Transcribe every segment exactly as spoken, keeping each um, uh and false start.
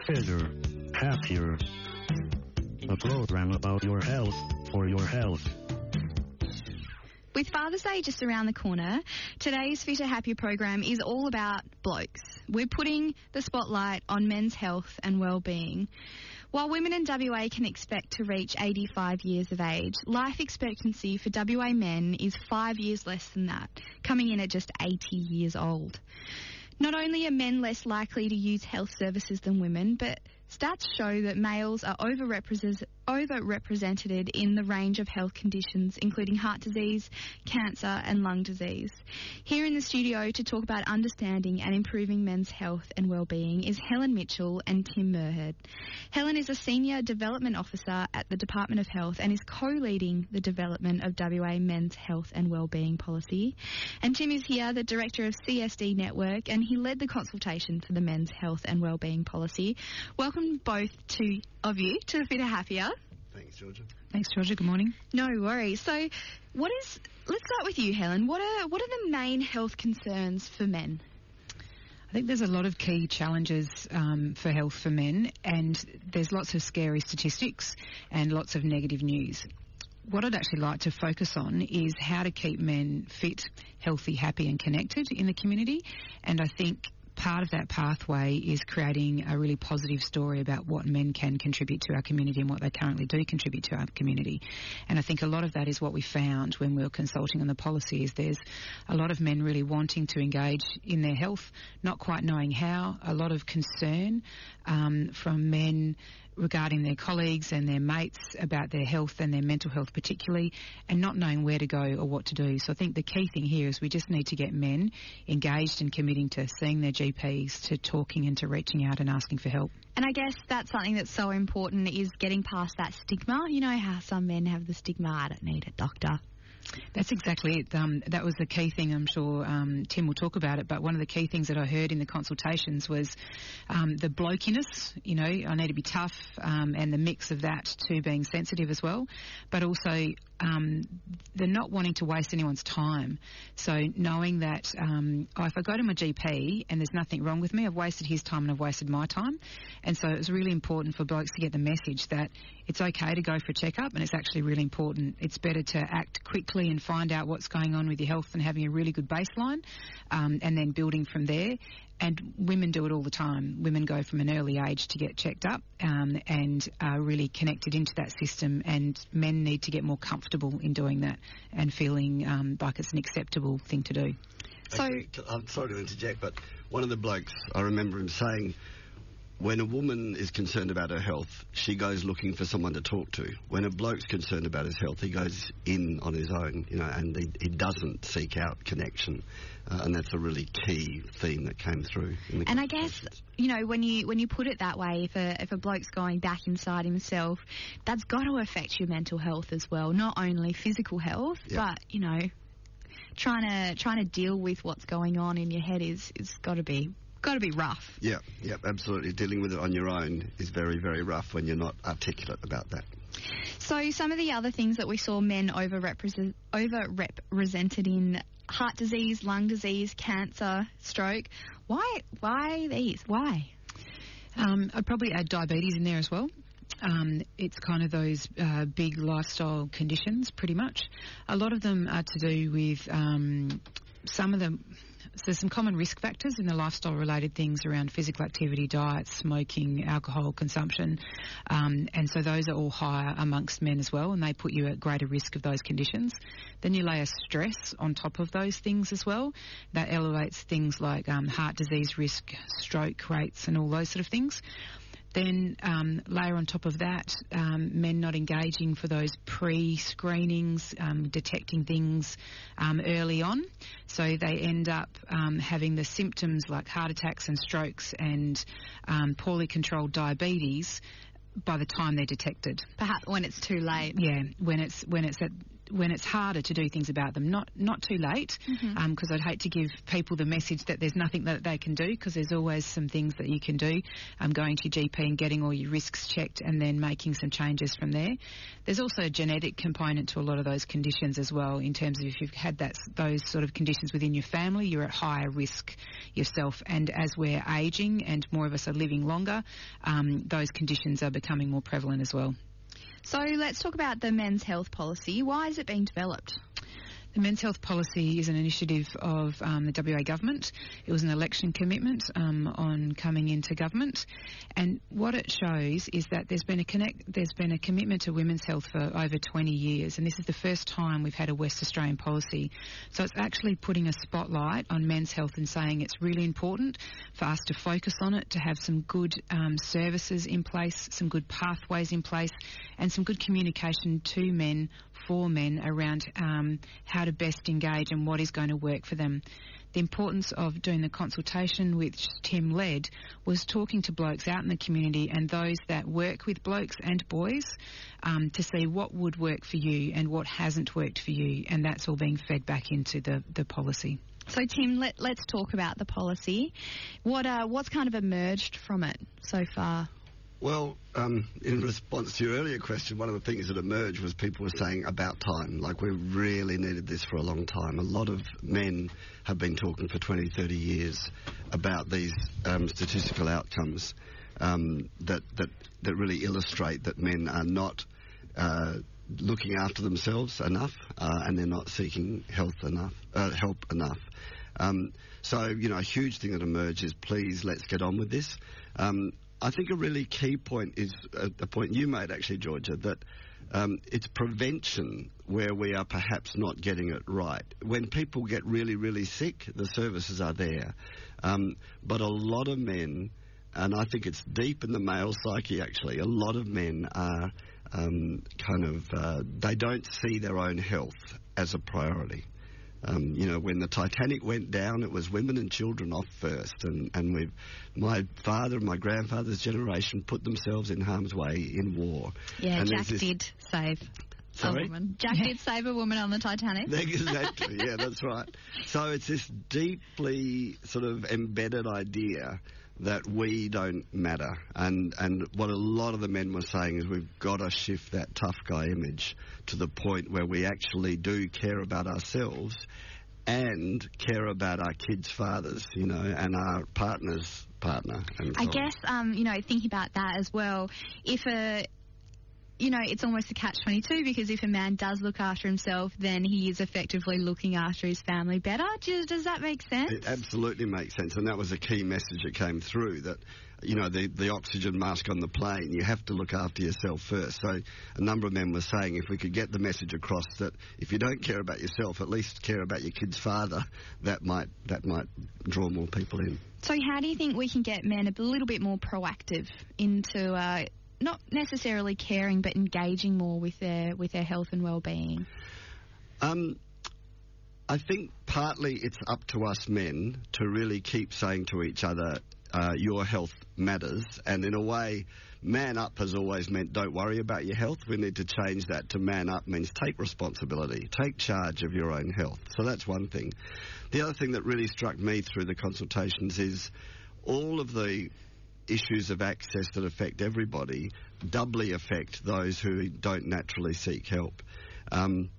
fitter, happier. A program about your health for your health. With Father's Day just around the corner, today's Fitter Happier program is all about blokes. We're putting the spotlight on men's health and well-being. While women in W A can expect to reach eighty-five years of age, life expectancy for W A men is five years less than that, coming in at just eighty years old. Not only are men less likely to use health services than women, but stats show that males are overrepresented overrepresented in the range of health conditions, including heart disease, cancer and lung disease. Here in the studio to talk about understanding and improving men's health and well-being is Helen Mitchell and Tim Murhead. Helen is a Senior Development Officer at the Department of Health and is co-leading the development of W A Men's Health and Wellbeing Policy. And Tim is here, the Director of C S D Network, and he led the consultation for the Men's Health and Wellbeing Policy. Welcome both to of you to Fitter Happier. Thanks, Georgia. Thanks, Georgia. Good morning. No worries. So, what is? Let's start with you, Helen. What are what are the main health concerns for men? I think there's a lot of key challenges um, for health for men, and there's lots of scary statistics and lots of negative news. What I'd actually like to focus on is how to keep men fit, healthy, happy and connected in the community, and I think part of that pathway is creating a really positive story about what men can contribute to our community and what they currently do contribute to our community. And I think a lot of that is what we found when we were consulting on the policy, is there's a lot of men really wanting to engage in their health, not quite knowing how, a lot of concern um, from men regarding their colleagues and their mates about their health and their mental health particularly, and not knowing where to go or what to do. So I think the key thing here is we just need to get men engaged and committing to seeing their G Ps, to talking and to reaching out and asking for help. And I guess that's something that's so important, is getting past that stigma. You know how some men have the stigma, I don't need a doctor. That's exactly it. Um, that was the key thing. I'm sure um, Tim will talk about it, but one of the key things that I heard in the consultations was um, the blokiness. You know, I need to be tough, um, and the mix of that to being sensitive as well, but also um, the not wanting to waste anyone's time. So knowing that um, oh, if I go to my G P and there's nothing wrong with me, I've wasted his time and I've wasted my time. And so it was really important for blokes to get the message that it's okay to go for a checkup, and it's actually really important. It's better to act quickly and find out what's going on with your health and having a really good baseline, um, and then building from there. And women do it all the time. Women go from an early age to get checked up um, and are really connected into that system, and men need to get more comfortable in doing that and feeling um, like it's an acceptable thing to do. So, Actually, I'm sorry to interject, but one of the blokes, I remember him saying, when a woman is concerned about her health, she goes looking for someone to talk to. When a bloke's concerned about his health, he goes in on his own, you know, and he, he doesn't seek out connection. Uh, and that's a really key theme that came through in the And I guess, you know, when you when you put it that way, if a, if a bloke's going back inside himself, that's got to affect your mental health as well, not only physical health, yeah. but, you know, trying to trying to deal with what's going on in your head is, is got to be got to be rough. Yeah, yeah, absolutely. Dealing with it on your own is very, very rough when you're not articulate about that. So some of the other things that we saw men overrepresent, overrepresented in: heart disease, lung disease, cancer, stroke. Why, why these? Why? Um, I'd probably add diabetes in there as well. Um, it's kind of those uh, big lifestyle conditions, pretty much. A lot of them are to do with um, some of them. So there's some common risk factors in the lifestyle-related things around physical activity, diet, smoking, alcohol consumption, um, and so those are all higher amongst men as well, and they put you at greater risk of those conditions. Then you layer stress on top of those things as well. That elevates things like um, heart disease risk, stroke rates, and all those sort of things. Then um, layer on top of that um, men not engaging for those pre-screenings, um, detecting things um, early on. So they end up um, having the symptoms like heart attacks and strokes and um, poorly controlled diabetes by the time they're detected. Perhaps when it's too late. Yeah, when it's when it's at when it's harder to do things about them. Not not too late, because Mm-hmm. um, I'd hate to give people the message that there's nothing that they can do, because there's always some things that you can do. Um, going to your G P and getting all your risks checked and then making some changes from there. There's also a genetic component to a lot of those conditions as well, in terms of if you've had that those sort of conditions within your family, you're at higher risk yourself. And as we're ageing and more of us are living longer, um, those conditions are becoming more prevalent as well. So let's talk about the men's health policy. Why is it being developed? The Men's Health Policy is an initiative of um, the W A government. It was an election commitment um, on coming into government, and what it shows is that there's been a connect, there's been a commitment to women's health for over twenty years, and this is the first time we've had a West Australian policy. So it's actually putting a spotlight on men's health and saying it's really important for us to focus on it, to have some good um, services in place, some good pathways in place, and some good communication to men, for men, around um, how to best engage and what is going to work for them. The importance of doing the consultation which Tim led was talking to blokes out in the community and those that work with blokes and boys um, to see what would work for you and what hasn't worked for you, and that's all being fed back into the, the policy. So, Tim, let, let's talk about the policy. What uh, what's kind of emerged from it so far? Well, um, in response to your earlier question, one of the things that emerged was people were saying about time, like we really needed this for a long time. A lot of men have been talking for twenty, thirty years about these um, statistical outcomes um, that, that, that really illustrate that men are not uh, looking after themselves enough uh, and they're not seeking health enough, uh, help enough. Um, so, you know, a huge thing that emerged is please let's get on with this. Um, I think a really key point is uh, the point you made, actually, Georgia, that um, it's prevention where we are perhaps not getting it right. When people get really, really sick, the services are there. Um, but a lot of men, and I think it's deep in the male psyche, actually, a lot of men are um, kind of, uh, they don't see their own health as a priority. Um, you know, when the Titanic went down, it was women and children off first, and, and we've, my father and my grandfather's generation put themselves in harm's way in war. Yeah, and Jack this, did save Sorry? a woman. Jack did save a woman on the Titanic. Exactly, yeah, that's right. So it's this deeply sort of embedded idea that we don't matter. And, and what a lot of the men were saying is we've got to shift that tough guy image to the point where we actually do care about ourselves and care about our kids' fathers, you know, and our partner's partner. And so I on. guess, um, you know, thinking about that as well, if a... You know, it's almost a catch twenty-two, because if a man does look after himself, then he is effectively looking after his family better. Does, does that make sense? It absolutely makes sense, and that was a key message that came through, that, you know, the, the oxygen mask on the plane, you have to look after yourself first. So a number of men were saying if we could get the message across that if you don't care about yourself, at least care about your kid's father, that might that might draw more people in. So how do you think we can get men a little bit more proactive into... Uh, not necessarily caring, but engaging more with their with their health and well-being? Um, I think partly it's up to us men to really keep saying to each other, uh, your health matters, and in a way, man up has always meant don't worry about your health. We need to change that to man up means take responsibility, take charge of your own health. So that's one thing. The other thing that really struck me through the consultations is all of the issues of access that affect everybody doubly affect those who don't naturally seek help. Um,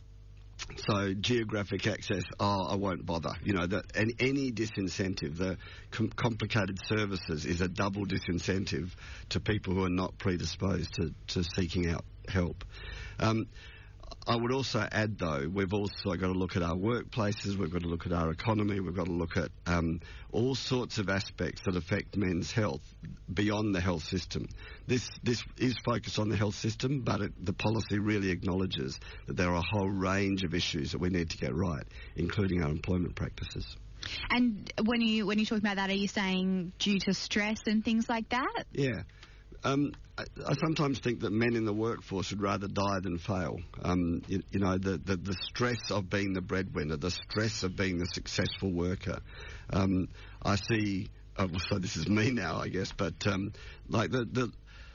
so geographic access, oh, I won't bother. You know, that and any disincentive, the com- complicated services is a double disincentive to people who are not predisposed to, to seeking out help. Um, I would also add, though, we've also got to look at our workplaces, we've got to look at our economy, we've got to look at um, all sorts of aspects that affect men's health beyond the health system. This this is focused on the health system, but it, the policy really acknowledges that there are a whole range of issues that we need to get right, including our employment practices. And when you when you talk about that, are you saying due to stress and things like that? Yeah. Um, I, I sometimes think that men in the workforce would rather die than fail. Um, you, you know, the, the, the stress of being the breadwinner, the stress of being the successful worker. Um, I see, uh, so this is me now, I guess, but um, like the, the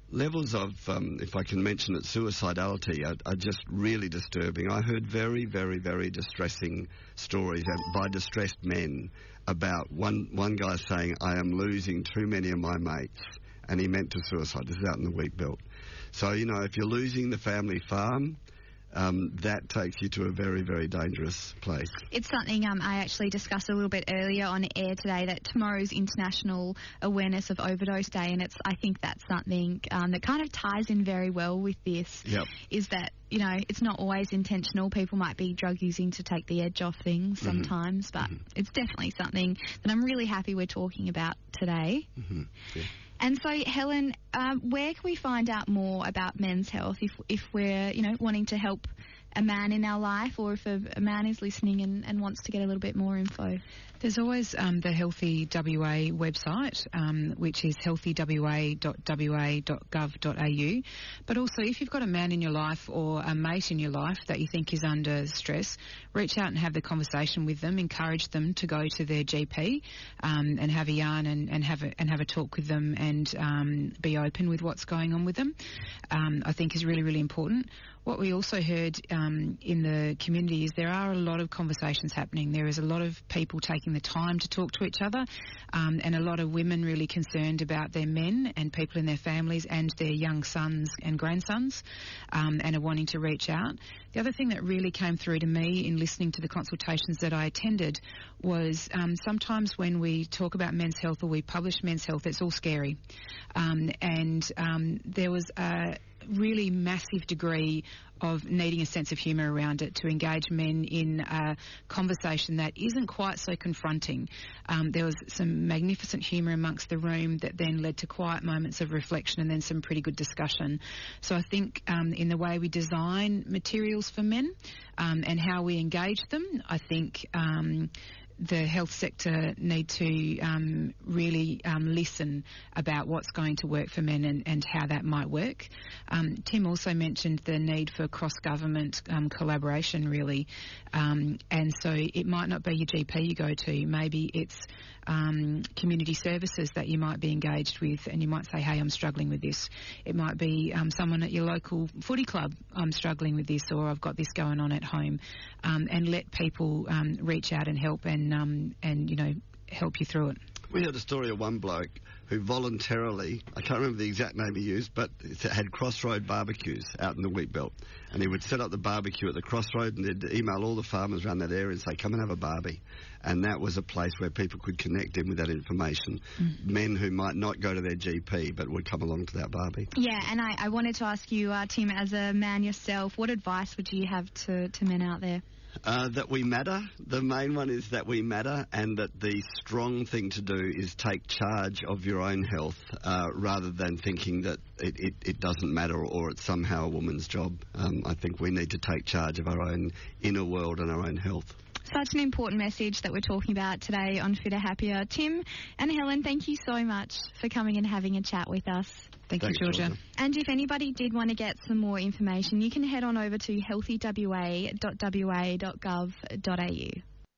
levels of, um, if I can mention it, suicidality are, are just really disturbing. I heard very, very, very distressing stories uh, by distressed men about one, one guy saying, I am losing too many of my mates, and he meant to suicide. This is out in the wheat belt. So, you know, if you're losing the family farm, Um, that takes you to a very, very dangerous place. It's something um, I actually discussed a little bit earlier on air today, that tomorrow's International Awareness of Overdose Day, and it's I think that's something um, that kind of ties in very well with this, Yep. is that, you know, it's not always intentional. People might be drug using to take the edge off things Mm-hmm. sometimes, but Mm-hmm. it's definitely something that I'm really happy we're talking about today. Mm-hmm. Yeah. And so, Helen, um, where can we find out more about men's health if if we're, you know, wanting to help a man in our life, or if a, a man is listening and, and wants to get a little bit more info? There's always um, the Healthy W A website, um, which is healthy w a dot w a dot gov dot a u. But also, if you've got a man in your life or a mate in your life that you think is under stress, reach out and have the conversation with them. Encourage them to go to their G P um, and have a yarn and, and have a, and have a talk with them, and um, be open with what's going on with them. Um, I think is really, really important. What we also heard um, in the community is there are a lot of conversations happening. There is a lot of people taking the time to talk to each other, um, and a lot of women really concerned about their men and people in their families and their young sons and grandsons, um, and are wanting to reach out. The other thing that really came through to me in listening to the consultations that I attended was um, sometimes when we talk about men's health or we publish men's health, it's all scary. Um, and um, there was a really massive degree of needing a sense of humour around it to engage men in a conversation that isn't quite so confronting. Um, there was some magnificent humour amongst the room that then led to quiet moments of reflection and then some pretty good discussion. So I think um, in the way we design materials for men um, and how we engage them, I think um, the health sector need to um, really um, listen about what's going to work for men and, and how that might work. Um, Tim also mentioned the need for cross-government um, collaboration, really. Um, and so it might not be your G P you go to. Maybe it's um, community services that you might be engaged with, and you might say, hey, I'm struggling with this. It might be um, someone at your local footy club, I'm struggling with this, or I've got this going on at home. Um, and let people um, reach out and help and, um, and, you know, help you through it. We heard a story of one bloke who voluntarily, I can't remember the exact name he used, but it had crossroad barbecues out in the wheat belt. And he would set up the barbecue at the crossroad, and they'd email all the farmers around that area and say, come and have a barbie. And that was a place where people could connect in with that information. Mm. Men who might not go to their G P but would come along to that barbie. Yeah, and I, I wanted to ask you, uh, Tim, as a man yourself, what advice would you have to, to men out there? Uh, that we matter. The main one is that we matter, and that the strong thing to do is take charge of your own health uh, rather than thinking that it, it, it doesn't matter or it's somehow a woman's job. Um, I think we need to take charge of our own inner world and our own health. Such an important message that we're talking about today on Fitter Happier. Tim and Helen, thank you so much for coming and having a chat with us. Thank Thanks, you, Georgia. Georgia. And if anybody did want to get some more information, you can head on over to healthy w a dot w a dot gov dot a u.